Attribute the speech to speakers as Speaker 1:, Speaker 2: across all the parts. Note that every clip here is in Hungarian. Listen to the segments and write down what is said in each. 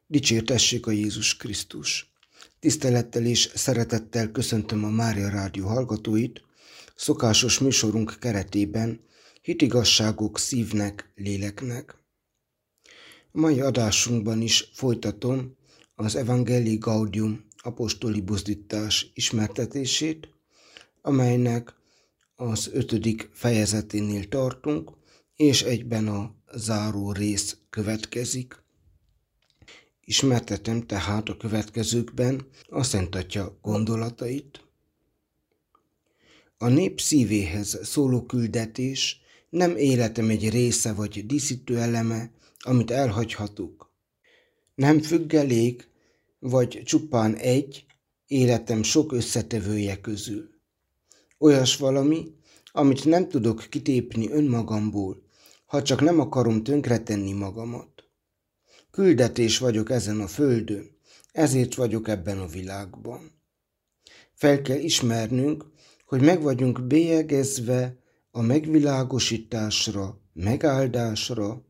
Speaker 1: Dicsértessék a Jézus Krisztus! Tisztelettel és szeretettel köszöntöm a Mária Rádió hallgatóit, szokásos műsorunk keretében Hitigazságok szívnek, léleknek. A mai adásunkban is folytatom az Evangelii Gaudium apostoli buzdítás ismertetését, amelynek az 5. fejezeténél tartunk, és egyben a záró rész következik. Ismertetem tehát a következőkben a Szent Atya gondolatait. A nép szívéhez szóló küldetés nem életem egy része vagy díszítő eleme, amit elhagyhatok. Nem függelék, vagy csupán egy életem sok összetevője közül. Olyas valami, amit nem tudok kitépni önmagamból, ha csak nem akarom tönkretenni magamat. Küldetés vagyok ezen a földön, ezért vagyok ebben a világban. Fel kell ismernünk, hogy meg vagyunk bélyegezve a megvilágosításra, megáldásra,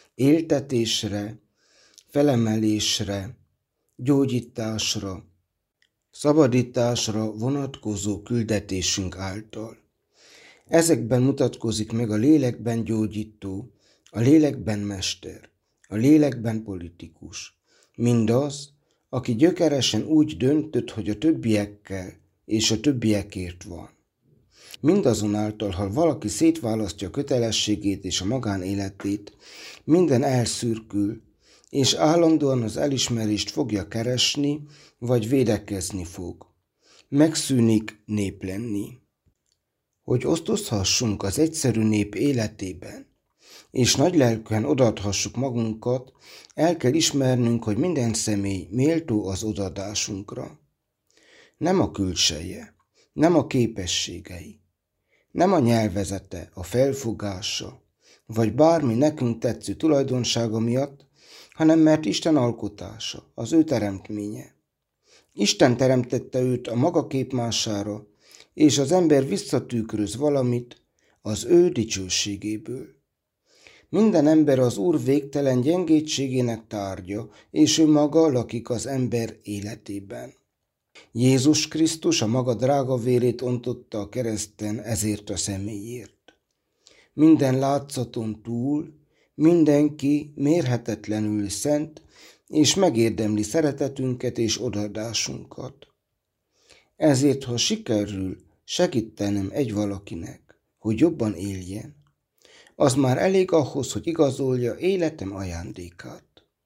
Speaker 1: éltetésre, felemelésre, gyógyításra, szabadításra vonatkozó küldetésünk által. Ezekben mutatkozik meg a lélekben gyógyító, a lélekben mester, a lélekben politikus. Mindaz, aki gyökeresen úgy döntött, hogy a többiekkel és a többiekért van. Mindazonáltal, ha valaki szétválasztja a kötelességét és a magánéletét, minden elszürkül, és állandóan az elismerést fogja keresni, vagy védekezni fog. Megszűnik nép lenni. Hogy osztozhassunk az egyszerű nép életében, és nagylelkűen odaadhassuk magunkat, el kell ismernünk, hogy minden személy méltó az odaadásunkra. Nem a külseje, nem a képességei, nem a nyelvezete, a felfogása, vagy bármi nekünk tetsző tulajdonsága miatt, hanem mert Isten alkotása, az ő teremtménye. Isten teremtette őt a maga képmására, és az ember visszatükröz valamit az ő dicsőségéből. Minden ember az Úr végtelen gyengétségének tárgya, és ő maga lakik az ember életében. Jézus Krisztus a maga drága vérét ontotta a kereszten ezért a személyért. Minden látszaton túl mindenki mérhetetlenül szent, és megérdemli szeretetünket és odaadásunkat. Ezért, ha sikerül segítenem egy valakinek, hogy jobban éljen, az már elég ahhoz, hogy igazolja életem ajándékát.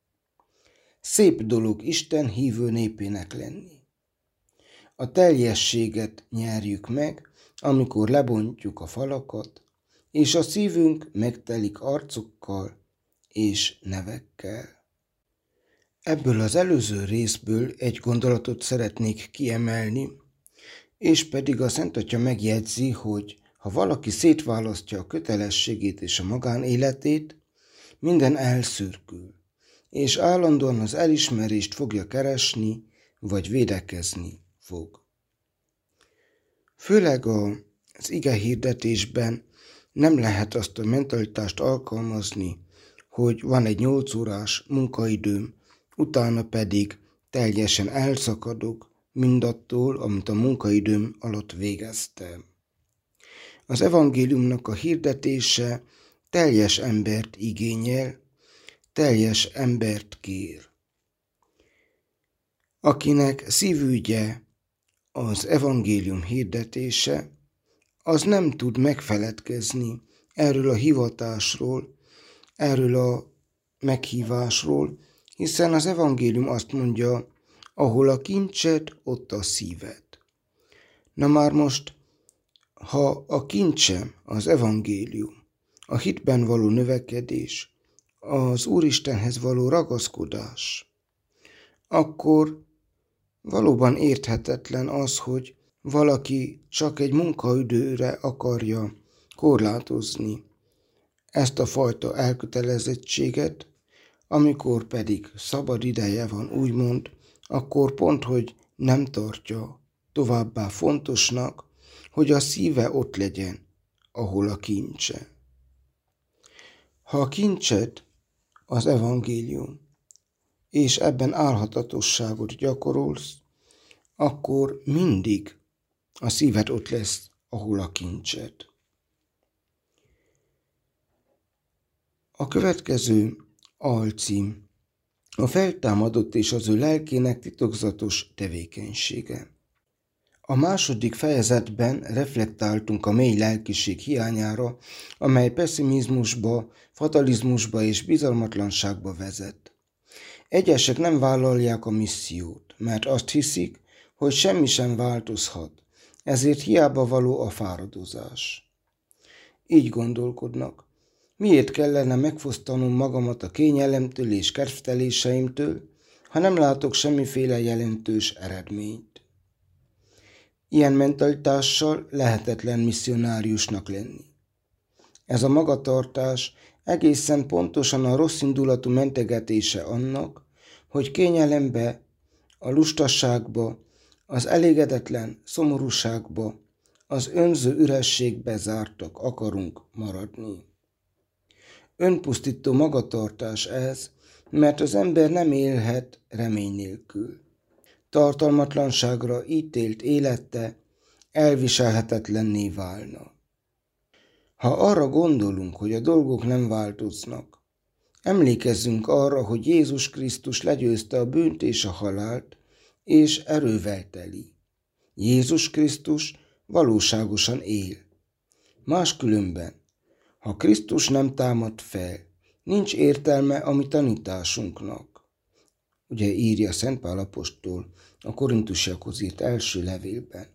Speaker 1: Szép dolog Isten hívő népének lenni. A teljességet nyerjük meg, amikor lebontjuk a falakat, és a szívünk megtelik arcokkal és nevekkel. Ebből az előző részből egy gondolatot szeretnék kiemelni, és pedig a Szent Atya megjegyzi, hogy ha valaki szétválasztja a kötelességét és a magánéletét, minden elszürkül, és állandóan az elismerést fogja keresni, vagy védekezni fog. Főleg az igehirdetésben nem lehet azt a mentalitást alkalmazni, hogy van egy 8 órás munkaidőm, utána pedig teljesen elszakadok mindattól, amit a munkaidőm alatt végeztem. Az evangéliumnak a hirdetése teljes embert igényel, teljes embert kér. Akinek szívügye az evangélium hirdetése, az nem tud megfeledkezni erről a hivatásról, erről a meghívásról, hiszen az evangélium azt mondja, ahol a kincsed, ott a szíved. Na már most, ha a kincsem az evangélium, a hitben való növekedés, az Úristenhez való ragaszkodás, akkor valóban érthetetlen az, hogy valaki csak egy munkaidőre akarja korlátozni ezt a fajta elkötelezettséget, amikor pedig szabad ideje van, úgymond, akkor pont, hogy nem tartja továbbá fontosnak, hogy a szíve ott legyen, ahol a kincse. Ha a kincsed az evangélium, és ebben álhatatosságot gyakorolsz, akkor mindig a szíved ott lesz, ahol a kincsed. A következő alcím: a feltámadott és az ő lelkének titokzatos tevékenysége. A második fejezetben reflektáltunk a mély lelkiség hiányára, amely pessimizmusba, fatalizmusba és bizalmatlanságba vezet. Egyesek nem vállalják a missziót, mert azt hiszik, hogy semmi sem változhat, ezért hiába való a fáradozás. Így gondolkodnak: miért kellene megfosztanom magamat a kényelemtől és kedvteléseimtől, ha nem látok semmiféle jelentős eredményt? Ilyen mentalitással lehetetlen misszionáriusnak lenni. Ez a magatartás egészen pontosan a rosszindulatú mentegetése annak, hogy kényelembe, a lustaságba, az elégedetlen szomorúságba, az önző ürességbe zártak akarunk maradni. Önpusztító magatartás ez, mert az ember nem élhet remény nélkül. Tartalmatlanságra ítélt élete elviselhetetlenné válna. Ha arra gondolunk, hogy a dolgok nem változnak, emlékezzünk arra, hogy Jézus Krisztus legyőzte a bűnt és a halált, és erővel teli. Jézus Krisztus valóságosan él. Máskülönben, ha Krisztus nem támad fel, nincs értelme a mi tanításunknak. Ugye írja Szent Pál apostol a Korintusiakhoz írt első levélben.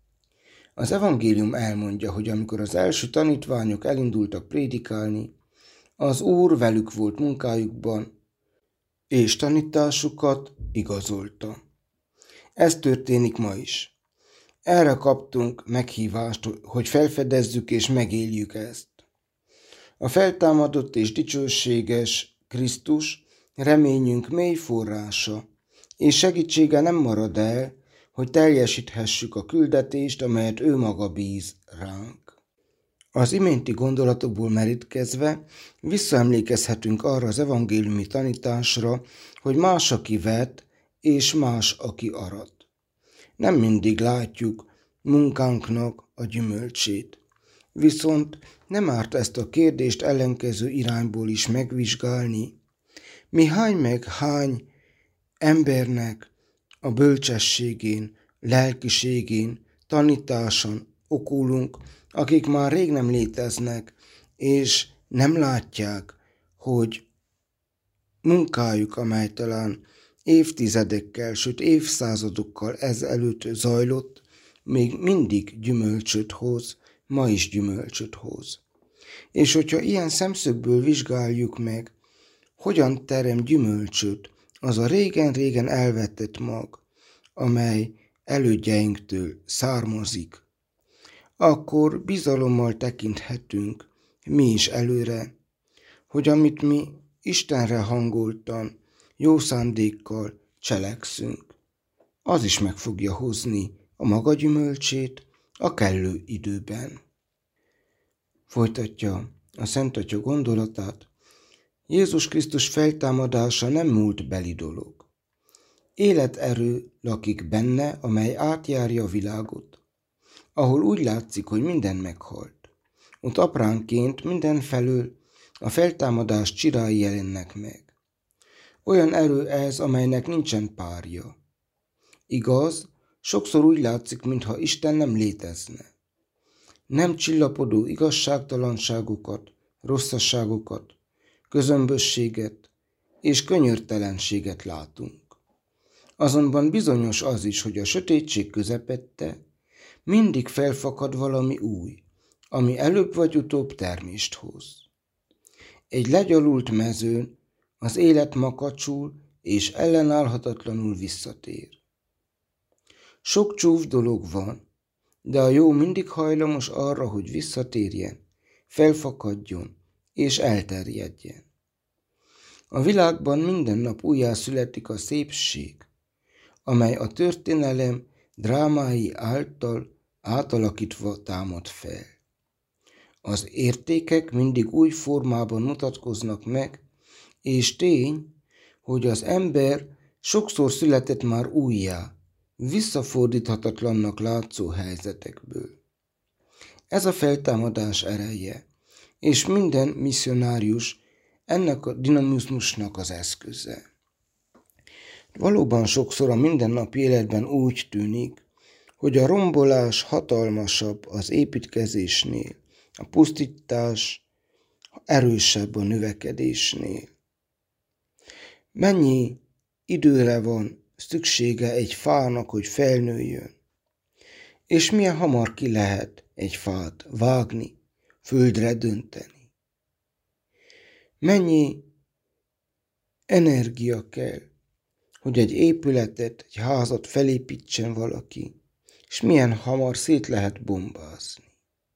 Speaker 1: Az evangélium elmondja, hogy amikor az első tanítványok elindultak prédikálni, az Úr velük volt munkájukban, és tanításukat igazolta. Ez történik ma is. Erre kaptunk meghívást, hogy felfedezzük és megéljük ezt. A feltámadott és dicsőséges Krisztus reményünk mély forrása, és segítsége nem marad el, hogy teljesíthessük a küldetést, amelyet ő maga bíz ránk. Az iménti gondolatokból merítkezve visszaemlékezhetünk arra az evangéliumi tanításra, hogy más, aki vet, és más, aki arat. Nem mindig látjuk munkánknak a gyümölcsét. Viszont nem árt ezt a kérdést ellenkező irányból is megvizsgálni. Mi hány embernek a bölcsességén, lelkiségén, tanításon okulunk, akik már rég nem léteznek, és nem látják, hogy munkájuk, amely talán évtizedekkel, sőt évszázadokkal ezelőtt zajlott, még mindig gyümölcsöt hoz, ma is gyümölcsöt hoz. És hogyha ilyen szemszögből vizsgáljuk meg, hogyan terem gyümölcsöt az a régen-régen elvetett mag, amely elődjeinktől származik, akkor bizalommal tekinthetünk mi is előre, hogy amit mi Istenre hangoltan, jó szándékkal cselekszünk, az is meg fogja hozni a maga gyümölcsét a kellő időben. Folytatja a Szent Atya gondolatát: Jézus Krisztus feltámadása nem múltbeli dolog. Életerő lakik benne, amely átjárja a világot, ahol úgy látszik, hogy minden meghalt. Ott apránként mindenfelől a feltámadás csirái jelennek meg. Olyan erő ez, amelynek nincsen párja. Igaz, sokszor úgy látszik, mintha Isten nem létezne. Nem csillapodó igazságtalanságokat, rosszasságokat, közömbösséget és könyörtelenséget látunk. Azonban bizonyos az is, hogy a sötétség közepette mindig felfakad valami új, ami előbb vagy utóbb termést hoz. Egy legyalult mezőn az élet makacsul és ellenállhatatlanul visszatér. Sok csúf dolog van, de a jó mindig hajlamos arra, hogy visszatérjen, felfakadjon és elterjedjen. A világban minden nap újjászületik a szépség, amely a történelem drámái által átalakítva támad fel. Az értékek mindig új formában mutatkoznak meg, és tény, hogy az ember sokszor született már újjá, visszafordíthatatlannak látszó helyzetekből. Ez a feltámadás ereje, és minden misszionárius ennek a dinamizmusnak az eszköze. Valóban sokszor a mindennapi életben úgy tűnik, hogy a rombolás hatalmasabb az építkezésnél, a pusztítás erősebb a növekedésnél. Mennyi időre van szüksége egy fának, hogy felnőjön, és milyen hamar ki lehet egy fát vágni, földre dönteni. Mennyi energia kell, hogy egy épületet, egy házat felépítsen valaki, és milyen hamar szét lehet bombázni.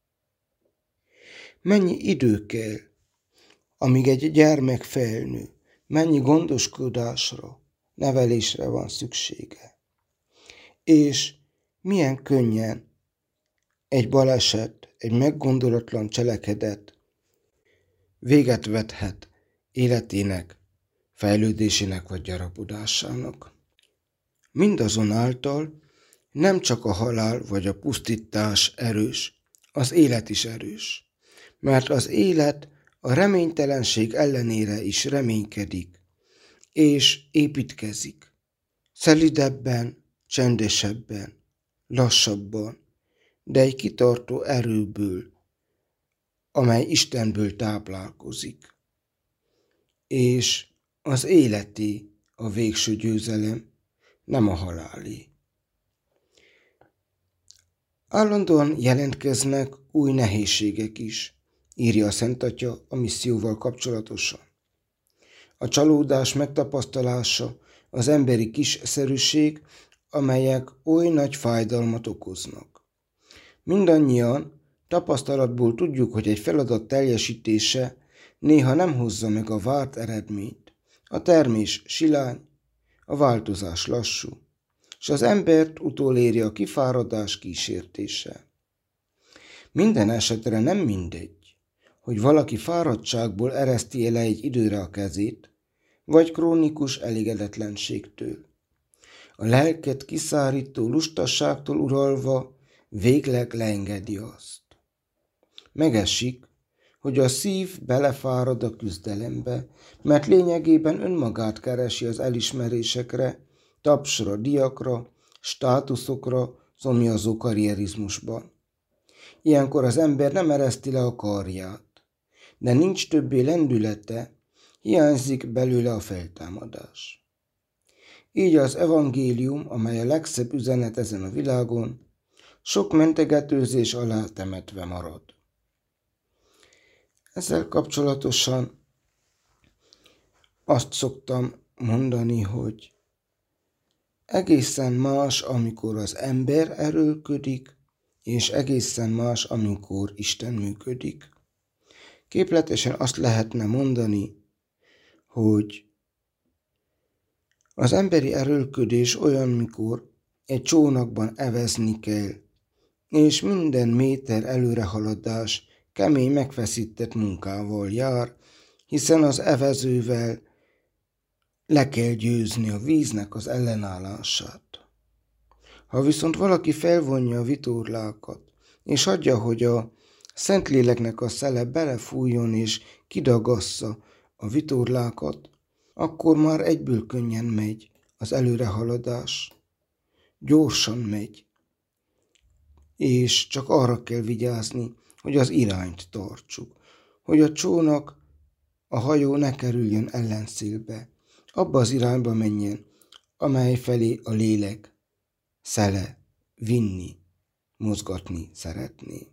Speaker 1: Mennyi idő kell, amíg egy gyermek felnő, mennyi gondoskodásra, nevelésre van szüksége. És milyen könnyen egy baleset, egy meggondolatlan cselekedet véget vethet életének, fejlődésének vagy gyarapodásának. Mindazonáltal nem csak a halál vagy a pusztítás erős, az élet is erős, mert az élet a reménytelenség ellenére is reménykedik, és építkezik. Szelidebben, csendesebben, lassabban, de egy kitartó erőből, amely Istenből táplálkozik. És az életé a végső győzelem, nem a halálé. Állandóan jelentkeznek új nehézségek is, írja a Szent Atya a misszióval kapcsolatosan. A csalódás megtapasztalása, az emberi kiszerűség, amelyek oly nagy fájdalmat okoznak. Mindannyian tapasztalatból tudjuk, hogy egy feladat teljesítése néha nem hozza meg a várt eredményt. A termés silány, a változás lassú, és az embert utoléri a kifáradás kísértése. Minden esetre nem mindegy, hogy valaki fáradtságból ereszti le egy időre a kezét, vagy krónikus elégedetlenségtől. A lelket kiszárító lustaságtól uralva végleg leengedi azt. Megesik, hogy a szív belefárad a küzdelembe, mert lényegében önmagát keresi az elismerésekre, tapsra, díjakra, státuszokra, szomjazó karrierizmusban. Ilyenkor az ember nem ereszti le a karját, de nincs többé lendülete, hiányzik belőle a feltámadás. Így az evangélium, amely a legszebb üzenet ezen a világon, sok mentegetőzés alá temetve marad. Ezzel kapcsolatosan azt szoktam mondani, hogy egészen más, amikor az ember erőlködik, és egészen más, amikor Isten működik. Képletesen azt lehetne mondani, hogy az emberi erőlködés olyan, mikor egy csónakban evezni kell, és minden méter előrehaladás kemény megfeszített munkával jár, hiszen az evezővel le kell győzni a víznek az ellenállását. Ha viszont valaki felvonja a vitorlákat, és hagyja, hogy a Szentléleknek a szele belefújjon és kidagassza a vitorlákat, akkor már egyből könnyen megy az előrehaladás. Gyorsan megy, és csak arra kell vigyázni, hogy az irányt tartsuk, hogy a csónak, a hajó ne kerüljön ellenszélbe, abba az irányba menjen, amely felé a lélek szele vinni, mozgatni szeretné.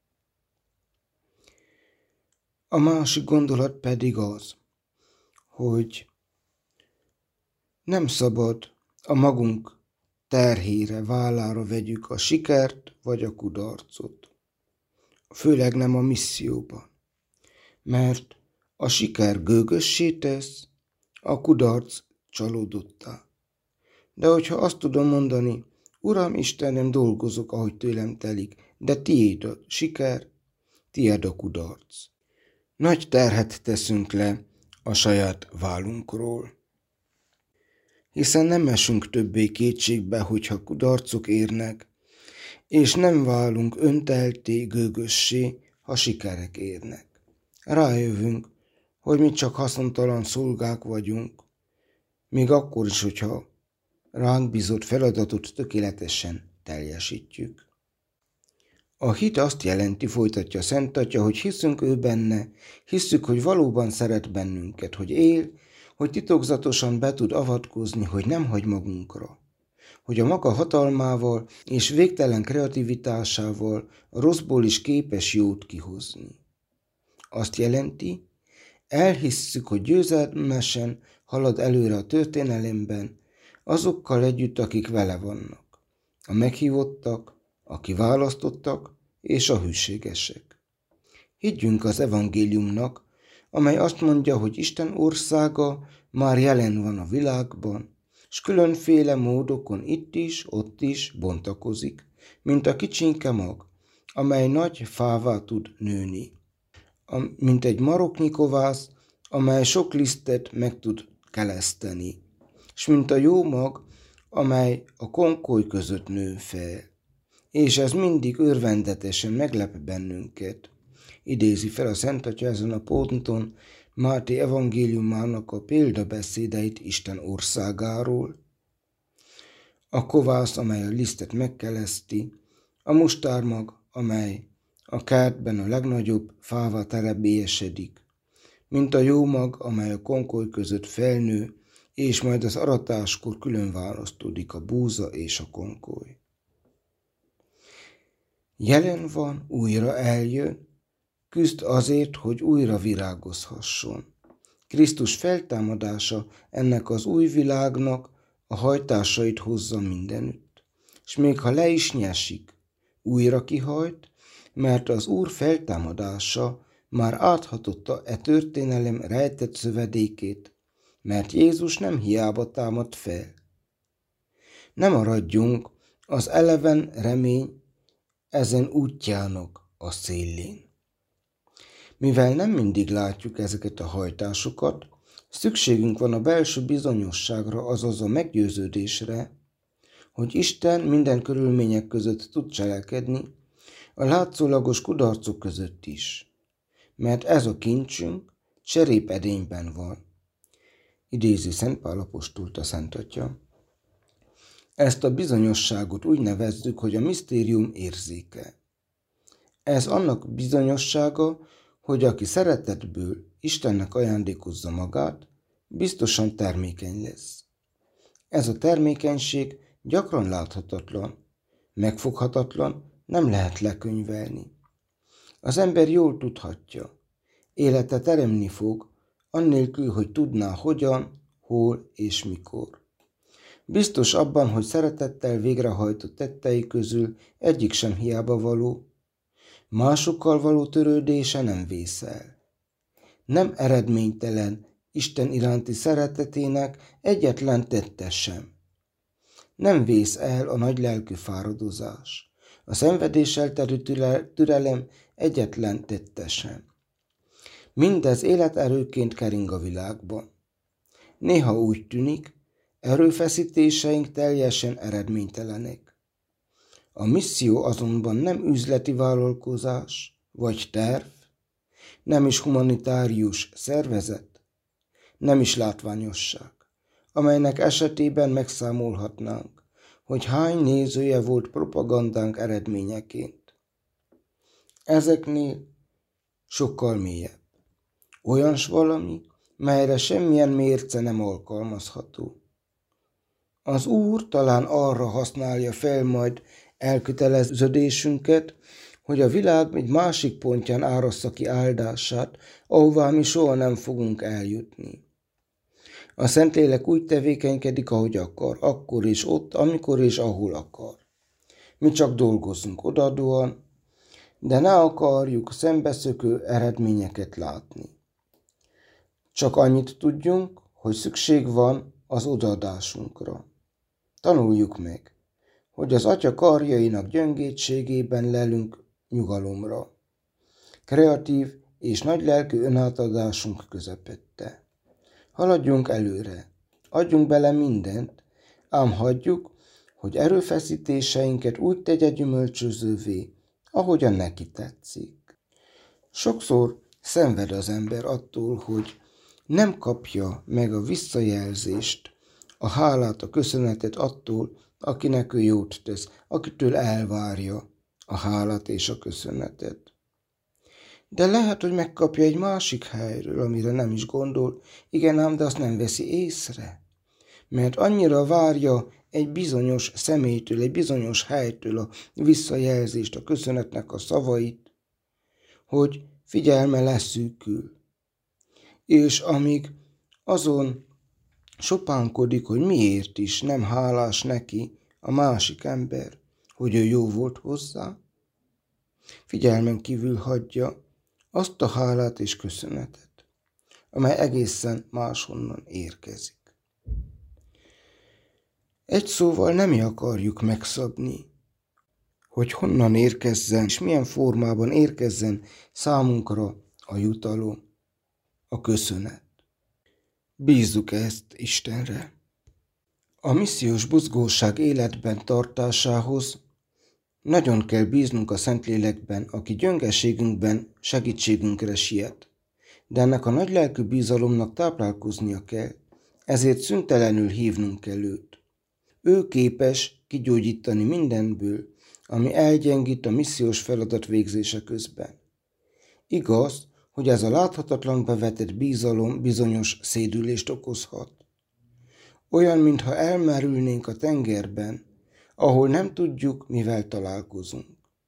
Speaker 1: A másik gondolat pedig az, hogy nem szabad a magunk terhére, vállára vegyük a sikert vagy a kudarcot. Főleg nem a misszióban, mert a siker gőgössé tesz, a kudarc csalódottá. De hogyha azt tudom mondani, Uram Istenem, dolgozok, ahogy tőlem telik, de tiéd a siker, tiéd a kudarc. Nagy terhet teszünk le a saját vállunkról. hiszen nem esünk többé kétségbe, hogyha kudarcok érnek, és nem válunk öntelté, gőgössé, ha sikerek érnek. Rájövünk, hogy mi csak haszontalan szolgák vagyunk, még akkor is, hogyha ránk bízott feladatot tökéletesen teljesítjük. A hit azt jelenti, folytatja Szent Atya, hogy hiszünk ő benne, hisszük, hogy valóban szeret bennünket, hogy él, hogy titokzatosan be tud avatkozni, hogy nem hagy magunkra, hogy a maga hatalmával és végtelen kreativitásával a rosszból is képes jót kihozni. Azt jelenti, elhisszük, hogy győzelmesen halad előre a történelemben, azokkal együtt, akik vele vannak, a meghívottak, a kiválasztottak és a hűségesek. Higgyünk az evangéliumnak, amely azt mondja, hogy Isten országa már jelen van a világban, s különféle módokon itt is, ott is bontakozik, mint a kicsinke mag, amely nagy fává tud nőni, mint egy maroknyi kovász, amely sok lisztet meg tud keleszteni, s mint a jó mag, amely a konkoly között nő fel. És ez mindig örvendetesen meglep bennünket. Idézi fel a Szent Atya ezen a ponton Máté evangéliumának a példabeszédeit Isten országáról. A kovász, amely a lisztet megkeleszti, a mustármag, amely a kertben a legnagyobb fává terebélyesedik, mint a jó mag, amely a konkoly között felnő, és majd az aratáskor külön választódik a búza és a konkoly. Jelen van, újra eljön, küzd azért, hogy újra virágozhasson. Krisztus feltámadása ennek az új világnak a hajtásait hozza mindenütt, és még ha le is nyesik, újra kihajt, mert az Úr feltámadása már áthatotta e történelem rejtett szövedékét, mert Jézus nem hiába támad fel. Nem maradjunk az eleven remény ezen útjának a szélén. Mivel nem mindig látjuk ezeket a hajtásokat, szükségünk van a belső bizonyosságra, azaz a meggyőződésre, hogy Isten minden körülmények között tud cselekedni, a látszólagos kudarcok között is, mert ez a kincsünk cserépedényben van. Idézi Szent Pál apostolt a Szent Atya. Ezt a bizonyosságot úgy nevezzük, hogy a misztérium érzéke. Ez annak bizonyossága, hogy aki szeretetből Istennek ajándékozza magát, biztosan termékeny lesz. Ez a termékenység gyakran láthatatlan, megfoghatatlan, nem lehet lekönyvelni. Az ember jól tudhatja, élete teremni fog, annélkül, hogy tudná hogyan, hol és mikor. Biztos abban, hogy szeretettel végrehajtott tettei közül egyik sem hiába való, másokkal való törődése nem vészel. Nem eredménytelen Isten iránti szeretetének egyetlen tette sem. Nem vész el a nagylelkű fáradozás, a szenvedéssel terű türelem egyetlen tette sem. Mindez életerőként kering a világban. Néha úgy tűnik, erőfeszítéseink teljesen eredménytelenek. A misszió azonban nem üzleti vállalkozás vagy terv, nem is humanitárius szervezet, nem is látványosság, amelynek esetében megszámolhatnánk, hogy hány nézője volt propagandánk eredményeként. Ezeknél sokkal mélyebb. Olyans valami, melyre semmilyen mérce nem alkalmazható. Az Úr talán arra használja fel majd elköteleződésünket, hogy a világ egy másik pontján árassza ki áldását, ahová mi soha nem fogunk eljutni. A Szentlélek úgy tevékenykedik, ahogy akar, akkor és ott, amikor és ahol akar. Mi csak dolgozzunk odaadóan, de ne akarjuk szembeszökő eredményeket látni. Csak annyit tudjunk, hogy szükség van az odaadásunkra. Tanuljuk meg, hogy az Atya karjainak gyöngétségében lelünk nyugalomra. Kreatív és nagylelkű önátadásunk közepette. Haladjunk előre, adjunk bele mindent, ám hagyjuk, hogy erőfeszítéseinket úgy tegye gyümölcsözővé, ahogyan neki tetszik. Sokszor szenved az ember attól, hogy nem kapja meg a visszajelzést, a hálát, a köszönetet attól, akinek ő jót tesz, akitől elvárja a hálát és a köszönetet. De lehet, hogy megkapja egy másik helyről, amire nem is gondol, igen ám, de azt nem veszi észre. Mert annyira várja egy bizonyos személytől, egy bizonyos helytől a visszajelzést, a köszönetnek a szavait, hogy figyelme leszűkül. És amíg azon sopánkodik, hogy miért is nem hálás neki a másik ember, hogy ő jó volt hozzá, figyelmen kívül hagyja azt a hálát és köszönetet, amely egészen máshonnan érkezik. Egy szóval nem akarjuk megszabni, hogy honnan érkezzen, és milyen formában érkezzen számunkra a jutalom, a köszönet. Bízzuk ezt Istenre. A missziós buzgóság életben tartásához nagyon kell bíznunk a Szentlélekben, aki gyöngeségünkben segítségünkre siet. De ennek a nagylelkű bizalomnak táplálkoznia kell, ezért szüntelenül hívnunk kell őt. Ő képes kigyógyítani mindenből, ami elgyengít a missziós feladat végzése közben. Igaz, hogy ez a láthatatlanba vetett bizalom bizonyos szédülést okozhat. Olyan, mintha elmerülnénk a tengerben, ahol nem tudjuk, mivel találkozunk.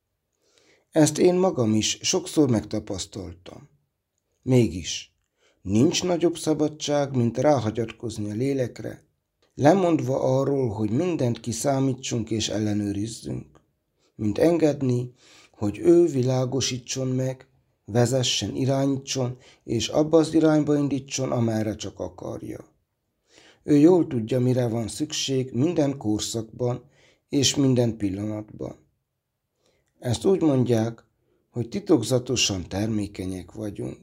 Speaker 1: Ezt én magam is sokszor megtapasztaltam. Mégis, nincs nagyobb szabadság, mint ráhagyatkozni a lélekre, lemondva arról, hogy mindent kiszámítsunk és ellenőrizzünk, mint engedni, hogy ő világosítson meg, vezessen, irányítson, és abba az irányba indítson, amerre csak akarja. Ő jól tudja, mire van szükség minden korszakban és minden pillanatban. Ezt úgy mondják, hogy titokzatosan termékenyek vagyunk.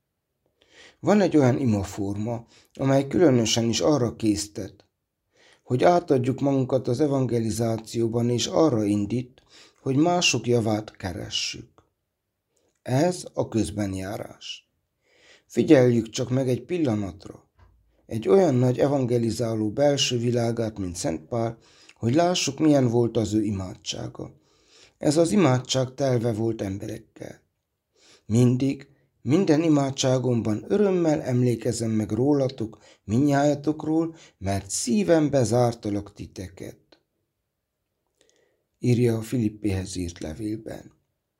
Speaker 1: Van egy olyan imaforma, amely különösen is arra késztet, hogy átadjuk magunkat az evangelizációban, és arra indít, hogy mások javát keressük. Ez a közbenjárás. Figyeljük csak meg egy pillanatra egy olyan nagy evangelizáló belső világát, mint Szent Pál, hogy lássuk, milyen volt az ő imádsága. Ez az imádság telve volt emberekkel. Mindig, minden imádságomban örömmel emlékezem meg rólatok, mindnyájatokról, mert szívembe zártalak titeket. Írja a Filippihez írt levélben.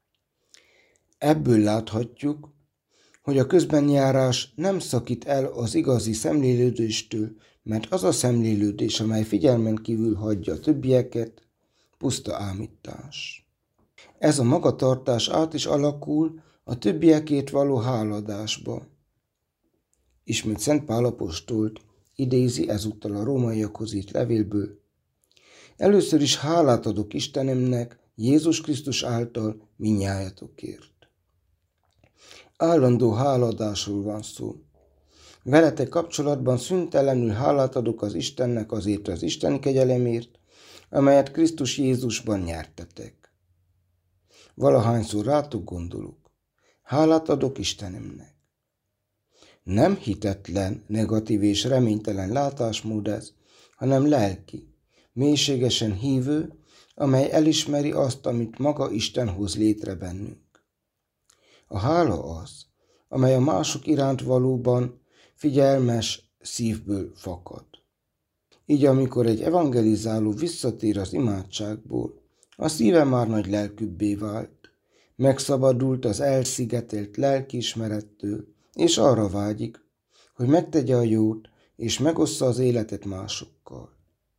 Speaker 1: Ebből láthatjuk, hogy a közbenjárás nem szakít el az igazi szemlélődéstől, mert az a szemlélődés, amely figyelmen kívül hagyja a többieket, puszta ámítás. Ez a magatartás át is alakul a többiekért való háladásba. Ismét Szent Pál apostolt idézi ezúttal a rómaiakhoz írt levélből. Először is hálát adok Istenemnek Jézus Krisztus által mindnyájatokért. Állandó háladásról van szó. Veletek kapcsolatban szüntelenül hálát adok az Istennek azért az isteni kegyelemért, amelyet Krisztus Jézusban nyertetek. Valahányszor rátok gondolok, hálát adok Istenemnek. Nem hitetlen, negatív és reménytelen látásmód ez, hanem lelki, mélységesen hívő, amely elismeri azt, amit maga Isten hoz létre bennünk. A hála az, amely a mások iránt valóban figyelmes szívből fakad. Így amikor egy evangelizáló visszatér az imádságból, a szíve már nagy lelkűbbé vált, megszabadult az elszigetelt lelkiismerettől, és arra vágyik, hogy megtegye a jót, és megossza az életet másokkal.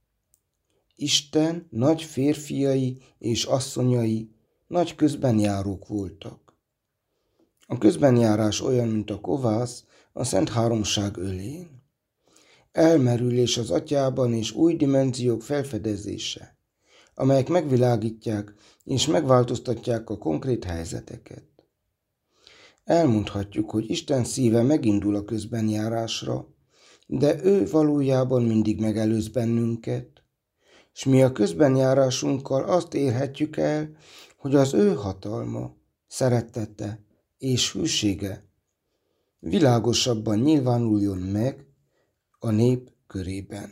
Speaker 1: Isten nagy férfiai és asszonyai nagy közbenjárók voltak. A közbenjárás olyan, mint a kovász a Szent Háromság ölén. Elmerülés az atyában és új dimenziók felfedezése, amelyek megvilágítják és megváltoztatják a konkrét helyzeteket. Elmondhatjuk, hogy Isten szíve megindul a közbenjárásra, de ő valójában mindig megelőz bennünket, és mi a közbenjárásunkkal azt érhetjük el, hogy az ő hatalma, szeretete és hűsége világosabban nyilvánuljon meg a nép körében.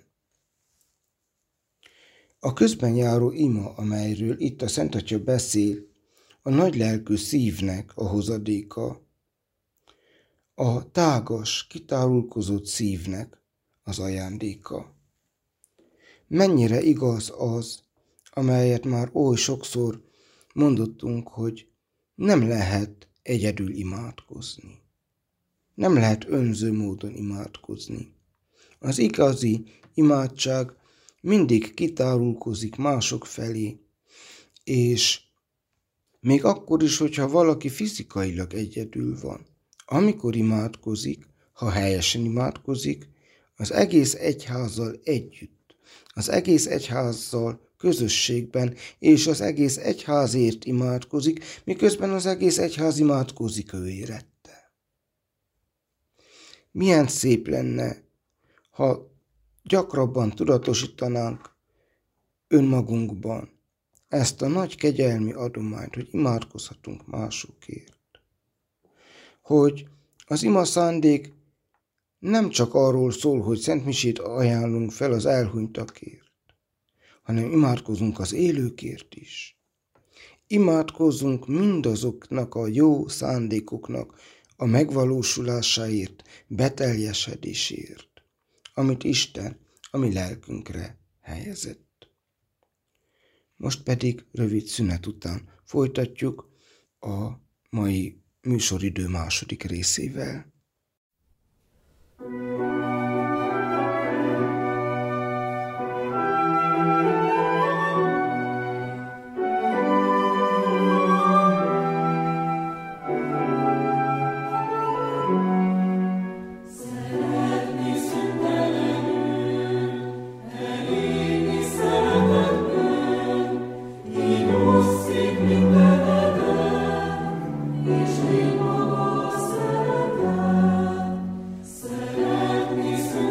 Speaker 1: A közbenjáró ima, amelyről itt a Szent Atya beszél, a nagylelkű szívnek a hozadéka, a tágas, kitárulkozott szívnek az ajándéka. Mennyire igaz az, amelyet már oly sokszor mondottunk, hogy nem lehet egyedül imádkozni. Nem lehet önző módon imádkozni. Az igazi imádság mindig kitárulkozik mások felé, és még akkor is, hogyha valaki fizikailag egyedül van. Amikor imádkozik, ha helyesen imádkozik, az egész egyházzal együtt, az egész egyházzal közösségben, és az egész egyházért imádkozik, miközben az egész egyház imádkozik ő érette. Milyen szép lenne, ha gyakrabban tudatosítanánk önmagunkban ezt a nagy kegyelmi adományt, hogy imádkozhatunk másokért. Hogy az ima szándék nem csak arról szól, hogy szentmisét ajánlunk fel az elhunytakért, hanem imádkozunk az élőkért is. Imádkozzunk mindazoknak a jó szándékoknak a megvalósulásáért, beteljesedésért, amit Isten a mi lelkünkre helyezett. Most pedig rövid szünet után folytatjuk a mai műsoridő második részével.
Speaker 2: Szeretni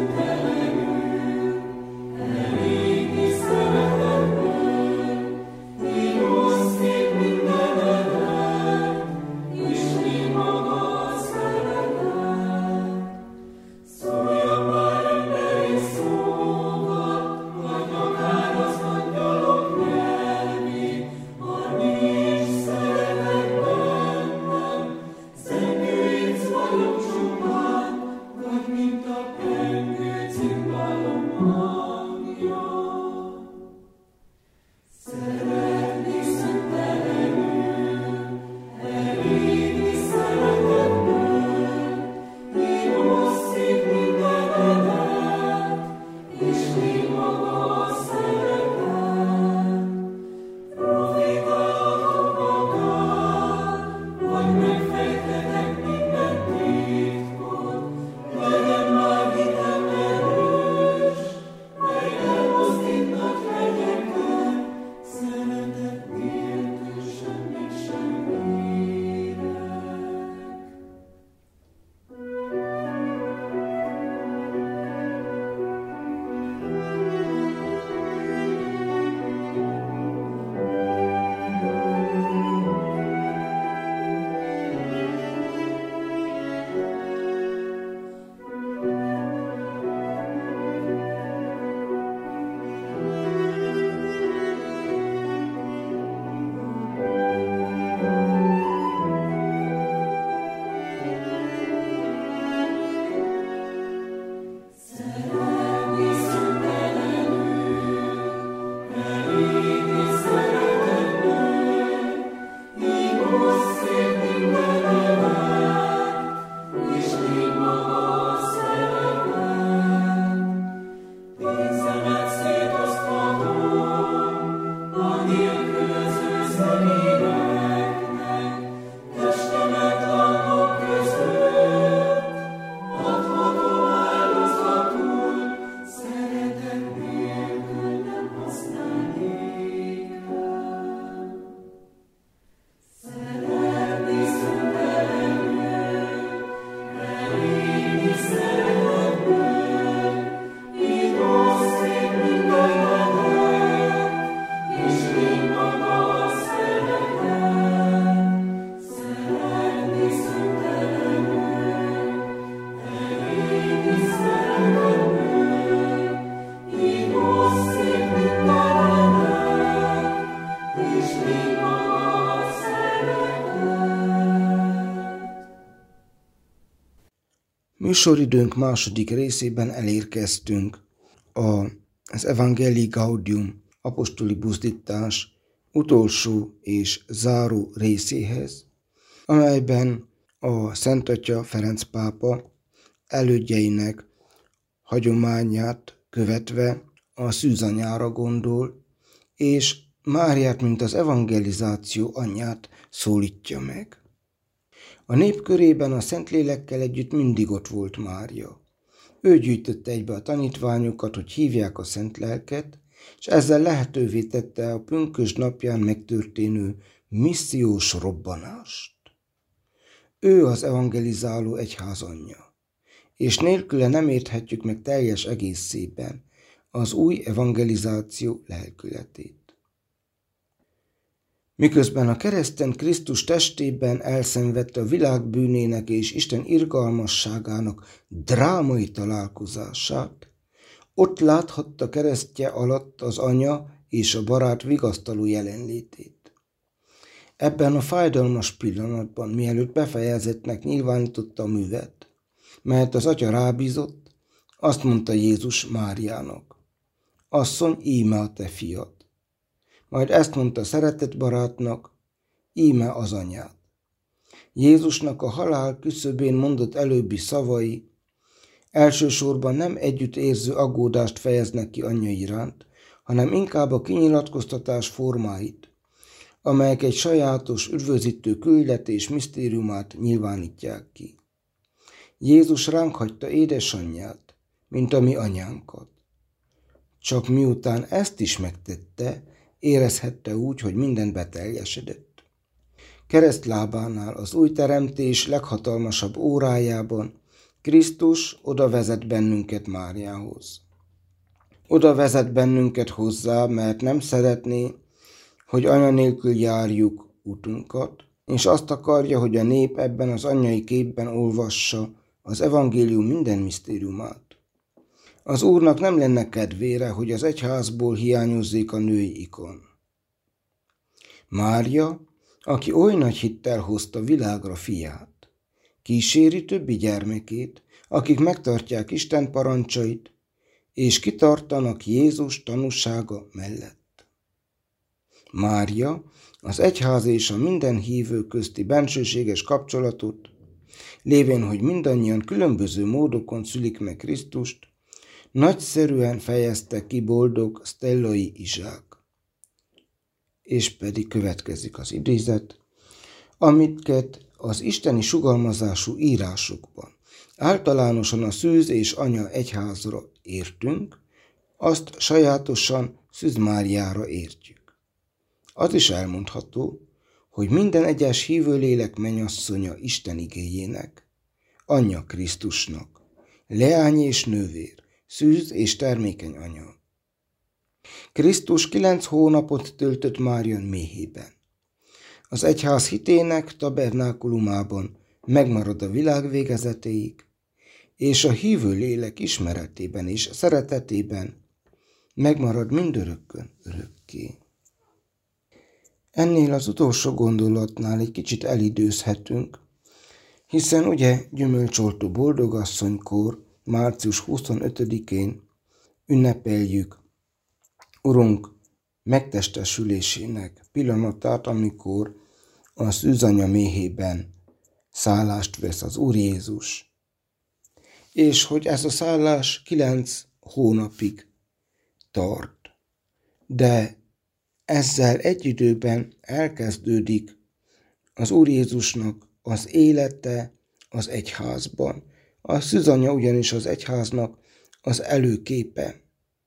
Speaker 1: Műsoridőnk második részében elérkeztünk az Evangelii Gaudium apostoli buzdítás utolsó és záró részéhez, amelyben a Szent Atya Ferenc pápa elődjeinek hagyományát követve a szűzanyára gondol, és Máriát, mint az evangelizáció anyját szólítja meg. A nép körében a Szentlélekkel együtt mindig ott volt Mária. Ő gyűjtötte egybe a tanítványokat, hogy hívják a Szent Lelket, és ezzel lehetővé tette a pünkösd napján megtörténő missziós robbanást. Ő az evangelizáló egyház anyja, és nélküle nem érthetjük meg teljes egészében az új evangelizáció lelkületét. Miközben a kereszten Krisztus testében elszenvedte a világ bűnének és Isten irgalmasságának drámai találkozását, ott láthatta keresztje alatt az anya és a barát vigasztaló jelenlétét. Ebben a fájdalmas pillanatban, mielőtt befejezettnek nyilvánította a művet, melyet az atya rábízott, azt mondta Jézus Máriának: asszony, íme a te fiad. Majd ezt mondta szeretett barátnak: íme az anyád. Jézusnak a halál küszöbén mondott előbbi szavai elsősorban nem együttérző aggódást fejeznek ki anyja iránt, hanem inkább a kinyilatkoztatás formáit, amelyek egy sajátos, üdvözítő küldetés misztériumát nyilvánítják ki. Jézus ránk hagyta édesanyját, mint a mi anyánkat. Csak miután ezt is megtette, érezhette úgy, hogy minden beteljesedett. Keresztlábánál, az új teremtés leghatalmasabb órájában Krisztus oda vezet bennünket Máriához. Oda vezet bennünket hozzá, mert nem szeretné, hogy anya nélkül járjuk útunkat, és azt akarja, hogy a nép ebben az anyai képben olvassa az evangélium minden misztériumát. Az Úrnak nem lenne kedvére, hogy az egyházból hiányozzék a női ikon. Mária, aki oly nagy hittel hozta világra fiát, kíséri többi gyermekét, akik megtartják Isten parancsait, és kitartanak Jézus tanúsága mellett. Mária az egyház és a minden hívő közti bensőséges kapcsolatot, lévén, hogy mindannyian különböző módokon szülik meg Krisztust, nagyszerűen fejezte ki boldog Sztellai Izsák. És pedig következik az idézet, amiket az isteni sugalmazású írásokban általánosan a szűz és anya egyházra értünk, azt sajátosan Szűz Máriára értjük. Az is elmondható, hogy minden egyes hívőlélek mennyasszonya Isten igéjének, anyja Krisztusnak, leány és nővér, szűz és termékeny anya. Krisztus 9 hónapot töltött Mária méhében. Az egyház hitének tabernákulumában megmarad a világ végezetéig, és a hívő lélek ismeretében és szeretetében megmarad mindörökkön örökké. Ennél az utolsó gondolatnál egy kicsit elidőzhetünk, hiszen ugye gyümölcsoltó boldogasszonykor, március 25-én ünnepeljük Urunk megtestesülésének pillanatát, amikor a szűzanya méhében szállást vesz az Úr Jézus. És hogy ez a szállás 9 hónapig tart. De ezzel egy időben elkezdődik az Úr Jézusnak az élete az egyházban. A szűzanya ugyanis az egyháznak az előképe.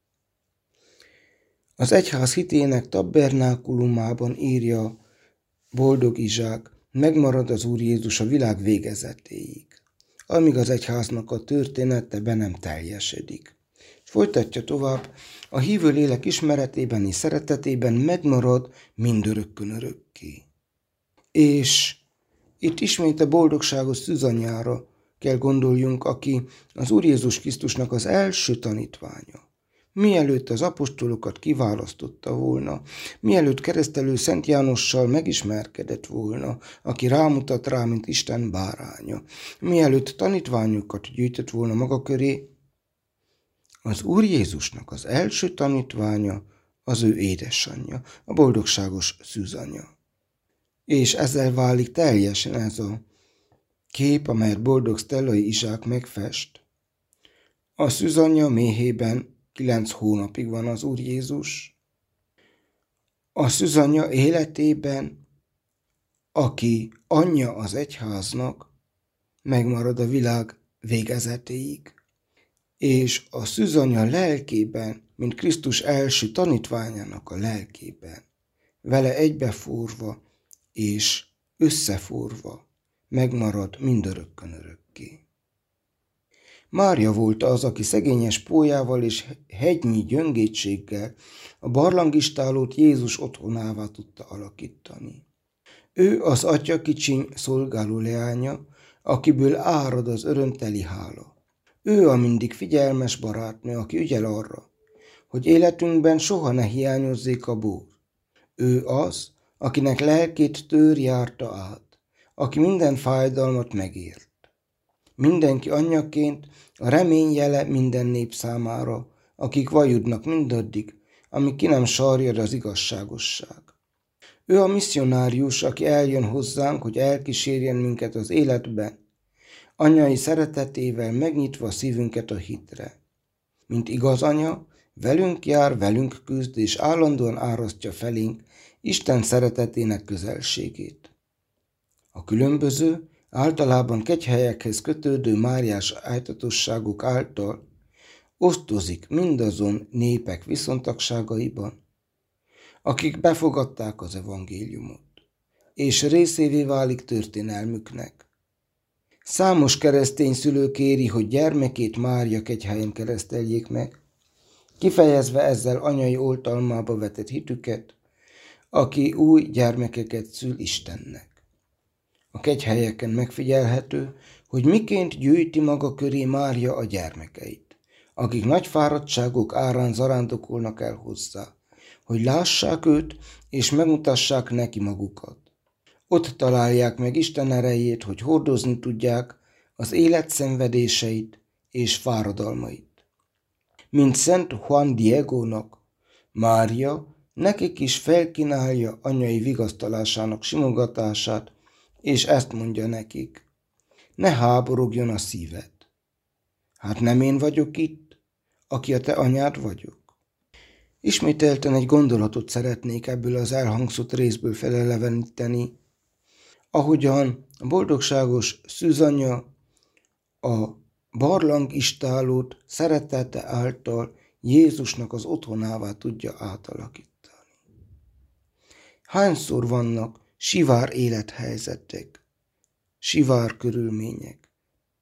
Speaker 1: Az egyház hitének tabernákulumában, írja boldog Izsák, megmarad az Úr Jézus a világ végezetéig, amíg az egyháznak a története be nem teljesedik. És folytatja tovább, a hívő lélek ismeretében és szeretetében megmarad mindörökkön örökké. És itt ismét a boldogságos szűzanyára kell gondoljunk, aki az Úr Jézus Krisztusnak az első tanítványa. Mielőtt az apostolokat kiválasztotta volna, mielőtt keresztelő Szent Jánossal megismerkedett volna, aki rámutat rá, mint Isten báránya, mielőtt tanítványokat gyűjtött volna maga köré, az Úr Jézusnak az első tanítványa az ő édesanyja, a boldogságos szűzanya. És ezzel válik teljesen ez a kép, amelyet boldog Sztellai Izsák megfest. A szűzanya méhében 9 hónapig van az Úr Jézus. A szűzanya életében, aki anyja az egyháznak, megmarad a világ végezetéig. És a szűzanya lelkében, mint Krisztus első tanítványának a lelkében, vele egybeforva és összeforva megmarad mindörökkön örökké. Mária volt az, aki szegényes pólyával és hegynyi gyöngétséggel a barlangistálót Jézus otthonává tudta alakítani. Ő az atya kicsiny szolgáló leánya, akiből árad az örömteli hála. Ő a mindig figyelmes barátnő, aki ügyel arra, hogy életünkben soha ne hiányozzék a bór. Ő az, akinek lelkét tőr járta át, aki minden fájdalmat megért. Mindenki anyjaként a remény jele minden nép számára, akik vajudnak mindaddig, amíg ki nem sarjad az igazságosság. Ő a misszionárius, aki eljön hozzánk, hogy elkísérjen minket az életben, anyai szeretetével megnyitva a szívünket a hitre. Mint igaz anya, velünk jár, velünk küzd, és állandóan árasztja felénk Isten szeretetének közelségét. A különböző, általában kegyhelyekhez kötődő máriás ájtatosságok által osztozik mindazon népek viszontagságaiban, akik befogadták az evangéliumot, és részévé válik történelmüknek. Számos keresztény szülő kéri, hogy gyermekét Mária kegyhelyen kereszteljék meg, kifejezve ezzel anyai oltalmába vetett hitüket, aki új gyermekeket szül Istennek. A kegyhelyeken megfigyelhető, hogy miként gyűjti maga köré Mária a gyermekeit, akik nagy fáradtságok árán zarándokolnak el hozzá, hogy lássák őt és megmutassák neki magukat. Ott találják meg Isten erejét, hogy hordozni tudják az élet szenvedéseit és fáradalmait. Mint Szent Juan Diegónak, Mária nekik is felkínálja anyai vigasztalásának simogatását, és ezt mondja nekik: ne háborogjon a szíved. Hát nem én vagyok itt, aki a te anyád vagyok. Ismételten egy gondolatot szeretnék ebből az elhangzott részből feleleveníteni, ahogyan a boldogságos szűzanya a barlangistálót szeretete által Jézusnak az otthonává tudja átalakítani. Hányszor vannak sivár élethelyzetek, sivár körülmények,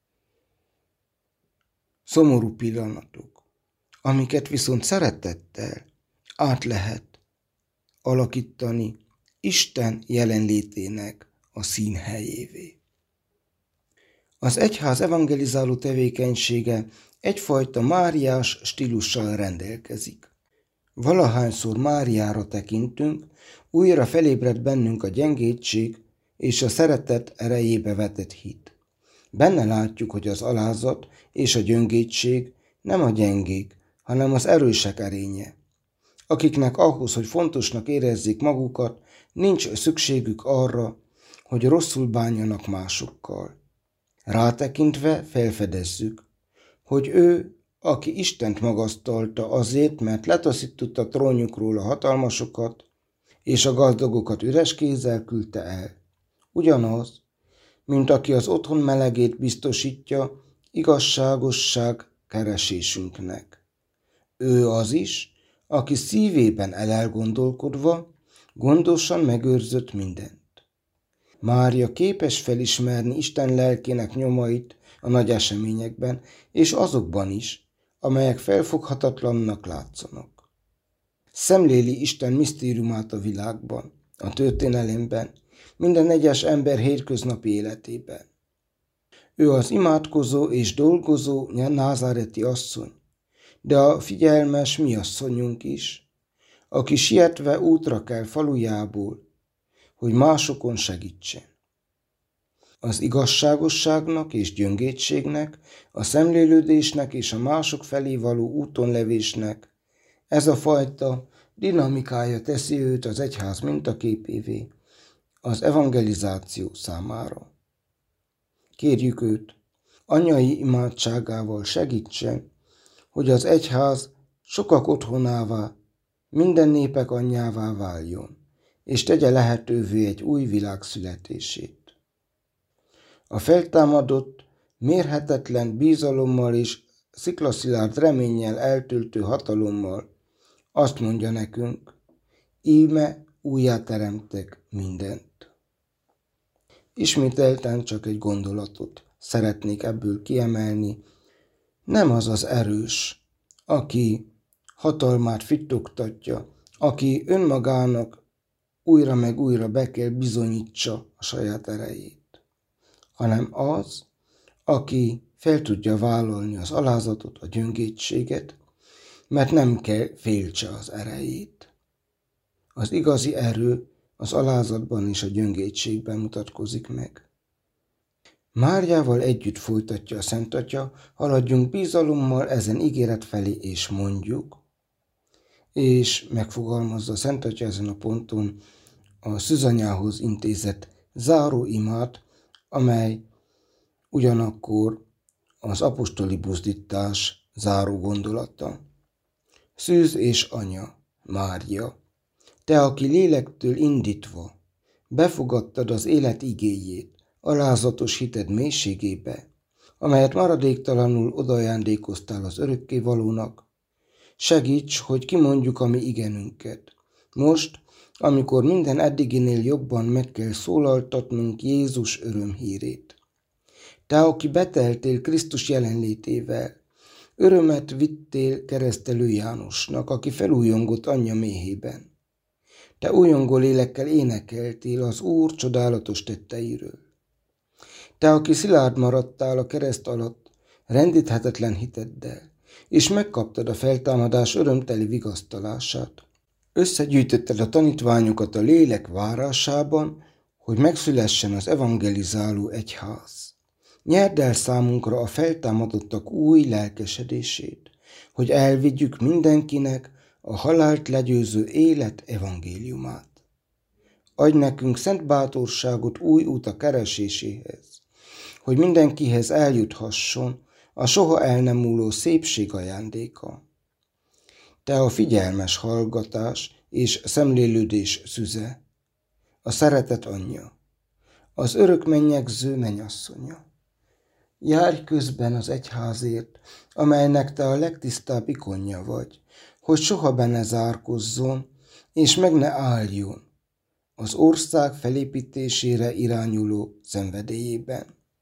Speaker 1: szomorú pillanatok, amiket viszont szeretettel át lehet alakítani Isten jelenlétének a színhelyévé. Az egyház evangelizáló tevékenysége egyfajta máriás stílussal rendelkezik. Valahányszor Máriára tekintünk, újra felébred bennünk a gyengétség és a szeretet erejébe vetett hit. Benne látjuk, hogy az alázat és a gyöngétség nem a gyengék, hanem az erősek erénye, akiknek ahhoz, hogy fontosnak érezzék magukat, nincs szükségük arra, hogy rosszul bánjanak másokkal. Rátekintve felfedezzük, hogy ő, aki Istent magasztalta azért, mert letaszította trónjukról a hatalmasokat, és a gazdagokat üres kézzel küldte el. Ugyanaz, mint aki az otthon melegét biztosítja igazságosság keresésünknek. Ő az is, aki szívében elgondolkodva gondosan megőrzött mindent. Mária képes felismerni Isten lelkének nyomait a nagy eseményekben, és azokban is, amelyek felfoghatatlannak látszanak. Szemléli Isten misztériumát a világban, a történelemben, minden egyes ember hétköznapi életében. Ő az imádkozó és dolgozó názáreti asszony, de a figyelmes mi asszonyunk is, aki sietve útra kell falujából, hogy másokon segítsen. Az igazságosságnak és gyöngétségnek, a szemlélődésnek és a mások felé való útonlevésnek ez a fajta dinamikája teszi őt az egyház mintaképévé az evangelizáció számára. Kérjük őt, anyai imádságával segítsen, hogy az egyház sokak otthonává, minden népek anyjává váljon, és tegye lehetővé egy új világ születését. A feltámadott, mérhetetlen bizalommal és sziklaszilárd reménnyel eltöltő hatalommal azt mondja nekünk, íme újjáteremtek mindent. Ismételten csak egy gondolatot szeretnék ebből kiemelni. Nem az az erős, aki hatalmát fittogtatja, aki önmagának újra meg újra be kell bizonyítsa a saját erejét, hanem az, aki fel tudja vállalni az alázatot, a gyöngétséget, mert nem kell féltse az erejét. Az igazi erő az alázatban és a gyöngétségben mutatkozik meg. Máriával együtt folytatja a Szent Atya, haladjunk bizalommal ezen ígéret felé, és mondjuk, és megfogalmazza a Szent Atya ezen a ponton a szűzanyához intézett záró imát, amely ugyanakkor az apostoli buzdítás záró gondolata. Szűz és anya, Mária, te, aki lélektől indítva befogadtad az élet igéjét alázatos hited mélységébe, amelyet maradéktalanul odaajándékoztál az örökkévalónak, segíts, hogy kimondjuk a mi igenünket. Most, amikor minden eddiginél jobban meg kell szólaltatnunk Jézus örömhírét. Te, aki beteltél Krisztus jelenlétével, örömet vittél keresztelő Jánosnak, aki felújongott anyja méhében. Te újongó lélekkel énekeltél az Úr csodálatos tetteiről. Te, aki szilárd maradtál a kereszt alatt, rendíthetetlen hiteddel, és megkaptad a feltámadás örömteli vigasztalását. Összegyűjtötted a tanítványokat a lélek várásában, hogy megszülessen az evangelizáló egyház. Nyerd el számunkra a feltámadottak új lelkesedését, hogy elvigyük mindenkinek a halált legyőző élet evangéliumát. Adj nekünk szent bátorságot új úta kereséséhez, hogy mindenkihez eljuthasson a soha el nem múló szépség ajándéka. Te a figyelmes hallgatás és szemlélődés szüze, a szeretet anyja, az örök mennyegző mennyasszonya. Járj közben az egyházért, amelynek te a legtisztább ikonja vagy, hogy soha be ne zárkozzon, és meg ne álljon az ország felépítésére irányuló szenvedélyében.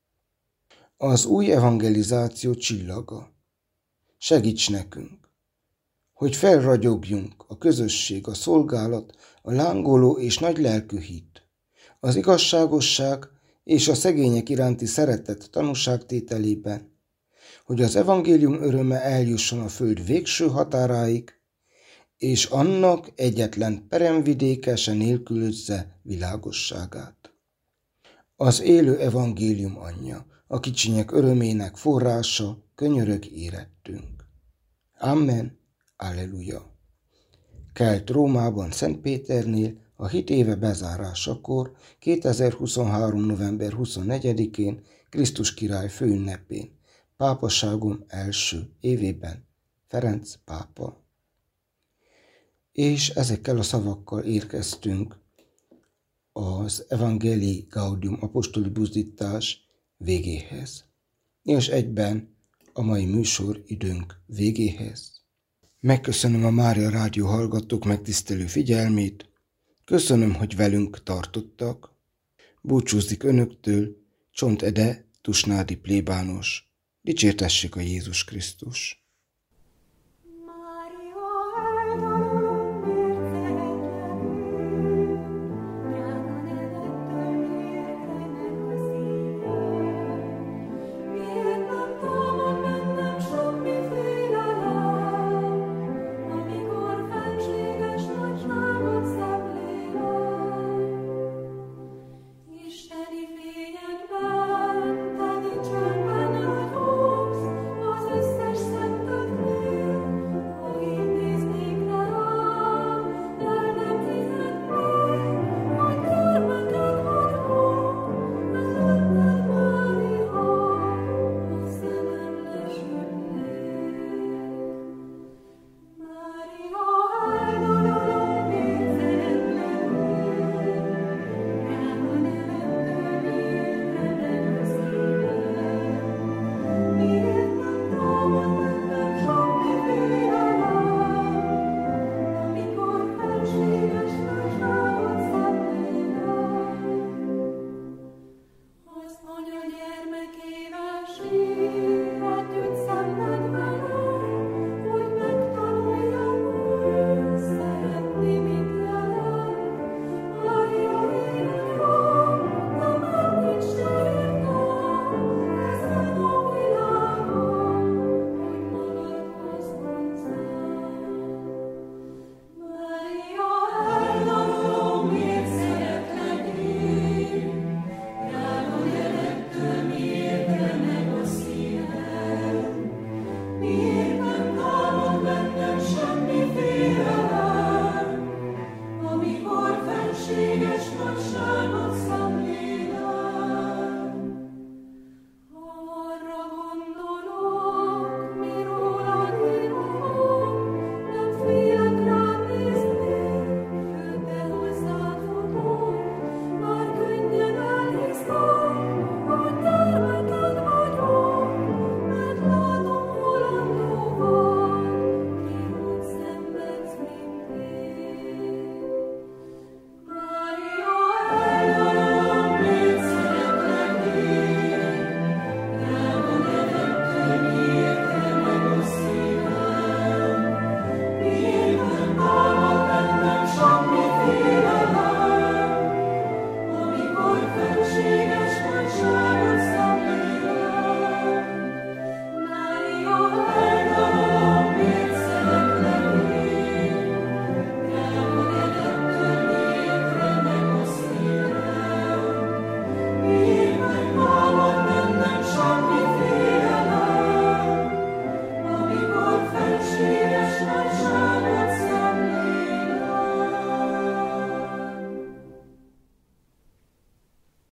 Speaker 1: Az új evangelizáció csillaga. Segíts nekünk, hogy felragyogjunk a közösség, a szolgálat, a lángoló és nagy lelkű hit, az igazságosság és a szegények iránti szeretet tanúságtételében, hogy az evangélium öröme eljusson a föld végső határáig, és annak egyetlen peremvidéke se nélkülözze világosságát. Az élő evangélium anyja, a kicsinyek örömének forrása, könyörög érettünk. Amen. Alleluja. Kelt Rómában Szent Péternél a hit éve bezárásakor 2023. november 24-én Krisztus király főünnepén, pápaságom első évében, Ferenc pápa. És ezekkel a szavakkal érkeztünk az Evangelii Gaudium apostoli buzdítás végéhez, és egyben a mai műsor időnk végéhez. Megköszönöm a Mária Rádió hallgatók megtisztelő figyelmét, köszönöm, hogy velünk tartottak. Búcsúzik önöktől Csont Ede, Tusnádi plébános. Dicsértessék a Jézus Krisztus!